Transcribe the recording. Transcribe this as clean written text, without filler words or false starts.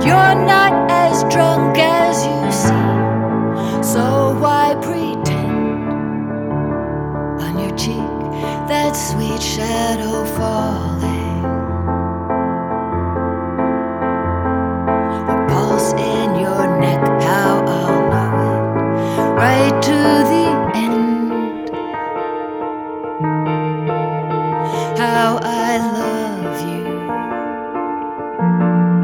You're not as drunk as you seem, so why pretend? On your cheek, that sweet shadow falling.